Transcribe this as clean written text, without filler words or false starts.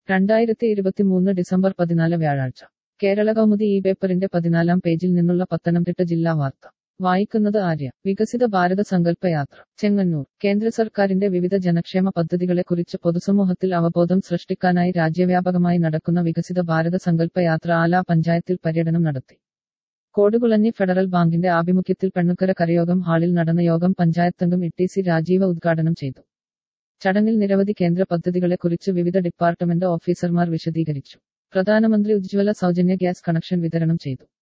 2023 December 14 വ്യാഴാഴ്ച കേരള കൗമുദി ഈ പേപ്പറിന്റെ 14-ാം പേജിൽ നിന്നുള്ള പത്തനംതിട്ട ജില്ലാ വാർത്ത വായിക്കുന്നത് ആര്യ. വികസിത ഭാരത സങ്കല്പയാത്ര ചെങ്ങന്നൂർ. കേന്ദ്ര സർക്കാരിന്റെ വിവിധ ജനക്ഷേമ പദ്ധതികളെക്കുറിച്ച് പൊതുസമൂഹത്തിൽ അവബോധം സൃഷ്ടിക്കാനായി രാജ്യവ്യാപകമായി നടക്കുന്ന വികസിത ഭാരത സങ്കല്പയാത്ര ആല പഞ്ചായത്തിൽ പര്യടനം നടത്തി. കോടുകുളഞ്ഞി ഫെഡറൽ ബാങ്കിന്റെ ആഭിമുഖ്യത്തിൽ പെണ്ണുക്കര കരയോഗം ഹാളിൽ നടന്ന യോഗം പഞ്ചായത്തംഗം ഇ.ടി.സി. രാജീവ ഉദ്ഘാടനം ചെയ്തു. ചടങ്ങിൽ നിരവധി കേന്ദ്ര പദ്ധതികളെക്കുറിച്ച് വിവിധ ഡിപ്പാർട്ട്മെന്റ് ഓഫീസർമാർ വിശദീകരിച്ചു. പ്രധാനമന്ത്രി ഉജ്ജ്വല സൗജന്യ ഗ്യാസ് കണക്ഷൻ വിതരണം ചെയ്തു.